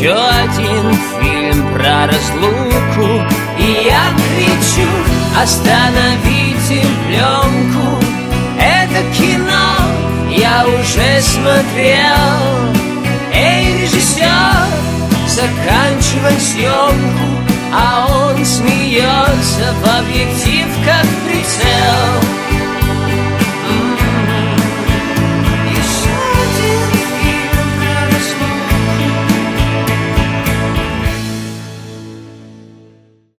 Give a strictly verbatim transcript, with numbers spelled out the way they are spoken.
еще один фильм про разлуку, и я кричу: остановите пленку, это кино я уже смотрел. Эй, режиссер, заканчивай съемку, а он смеется в объектив, как прицел.